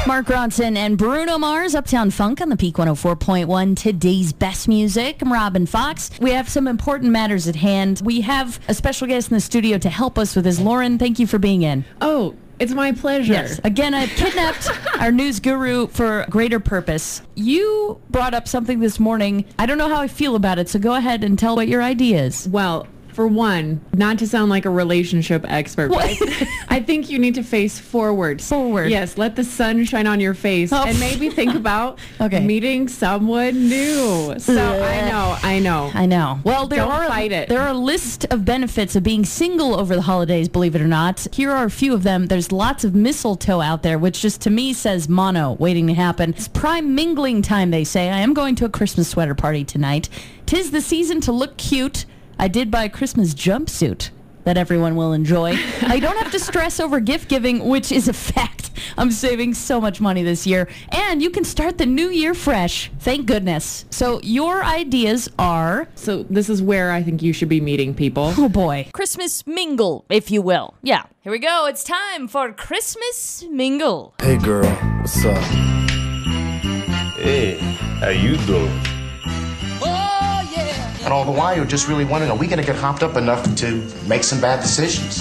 Mark Ronson and Bruno Mars, Uptown Funk on the Peak 104.1. Today's best music. I'm Robin Fox. We have some important matters at hand. We have a special guest in the studio to help us with this. Lauren, thank you for being in. Oh, it's my pleasure. Yes. Again, I've kidnapped our news guru for greater purpose. You brought up something this morning. I don't know how I feel about it, so go ahead and tell what your idea is. Well, for one, not to sound like a relationship expert, but I think you need to face forward. Forward. Yes, let the sun shine on your face and maybe think about meeting someone new. So I know. Well, there are a list of benefits of being single over the holidays, believe it or not. Here are a few of them. There's lots of mistletoe out there, which just to me says mono waiting to happen. It's prime mingling time, they say. I am going to a Christmas sweater party tonight. 'Tis the season to look cute. I did buy a Christmas jumpsuit that everyone will enjoy. I don't have to stress over gift giving, which is a fact. I'm saving so much money this year. And you can start the new year fresh. Thank goodness. So your ideas are... So this is where I think you should be meeting people. Oh, boy. Christmas mingle, if you will. Yeah. Here we go. It's time for Christmas mingle. Hey, girl. What's up? Hey, how you doing? And all the while, you're just really wondering, are we going to get hopped up enough to make some bad decisions?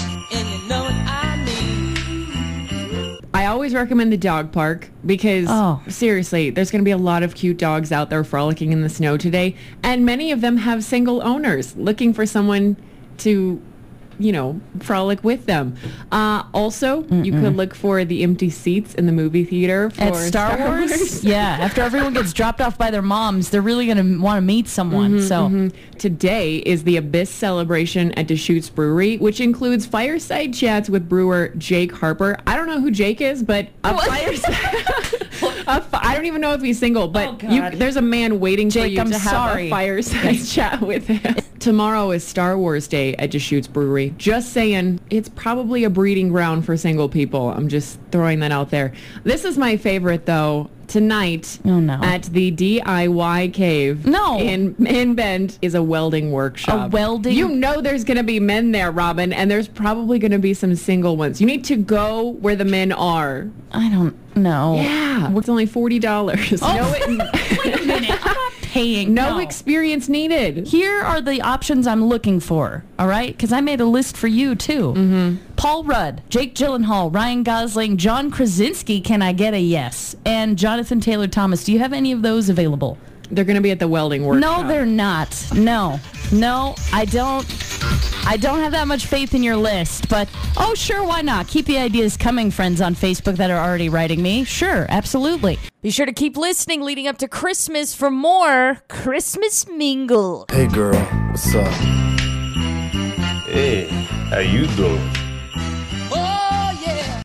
I always recommend the dog park because, seriously, there's going to be a lot of cute dogs out there frolicking in the snow today. And many of them have single owners looking for someone to, frolic with them. Also, you could look for the empty seats in the movie theater for At Star Wars? Yeah, after everyone gets dropped off by their moms, they're really going to want to meet someone. Today is the Abyss celebration at Deschutes Brewery, which includes fireside chats with brewer Jake Harper. I don't know who Jake is, but fireside... I don't even know if he's single, but there's a man waiting for you to have a fireside chat with him. Tomorrow is Star Wars Day at Deschutes Brewery. Just saying, it's probably a breeding ground for single people. I'm just throwing that out there. This is my favorite, though. Tonight at the DIY Cave in Bend is a welding workshop. A welding? You know there's going to be men there, Robin, and there's probably going to be some single ones. You need to go where the men are. I don't know. Yeah. It's only $40. Wait a minute. I'm not paying. No experience needed. Here are the options I'm looking for, all right? Because I made a list for you, too. Paul Rudd, Jake Gyllenhaal, Ryan Gosling, John Krasinski, can I get a yes? And Jonathan Taylor Thomas. Do you have any of those available? They're going to be at the welding workshop. No, they're not. No, I don't have that much faith in your list, but sure, why not? Keep the ideas coming, friends on Facebook that are already writing me. Sure, absolutely. Be sure to keep listening leading up to Christmas for more Christmas mingle. Hey, girl. What's up? Hey, how you doing?